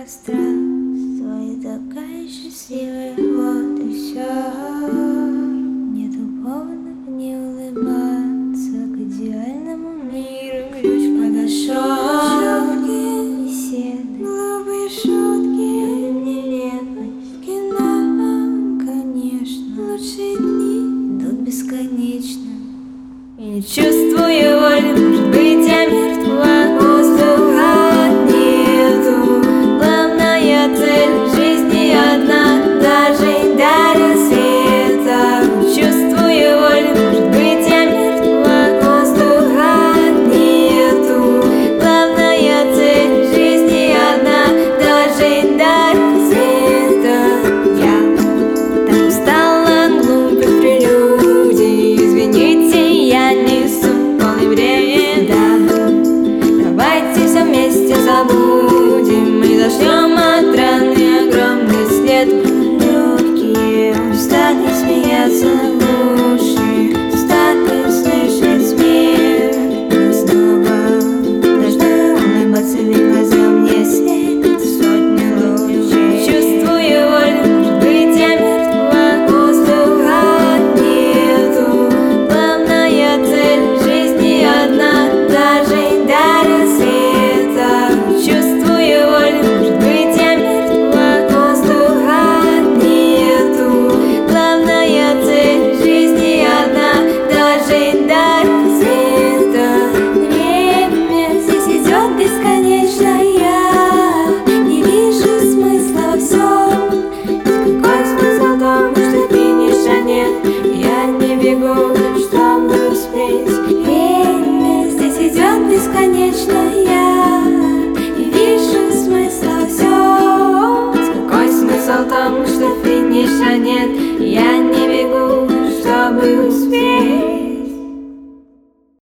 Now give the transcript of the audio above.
здравствуй, такая счастливая, вот и все. Нету поводов не улыбаться, к идеальному миру ключ подошел. Беседы, глупые шутки, нелепость, кино, конечно. Лучшие дни идут бесконечно. И не чувствую воли, может быть, я мертва. Воздуха нету. Главная цель жизни одна, даже и до рассвета. Не чувствую воли, может быть, я мертва. Воздуха нету. Главная цель жизни одна, даже и до рассвета. Я так устала от глупых прелюдий. Извините, я несу полный бред. Давайте все вместе забудем и зашлем от раны огромный след. Легкие устали смеяться в уши, устали слышать смех. Я снова должна улыбаться, ведь глаза мне светят сотни лучей. Чувствую волю, может быть, я мертва. Воздуха нету. Главная цель жизни одна, даже и до рассвета. Чувствую волю, может быть, я мертва. Воздуха нету. Главная цель жизни одна, даже и до рассвета. Время здесь идет бесконечно, я не вижу смысла во всем. Какой смысл в том, что финиша нет? Я не бегу, чтобы успеть. Время здесь идет бесконечно, я не вижу смысла во всем. Какой смысл в том, что финиша нет? Я не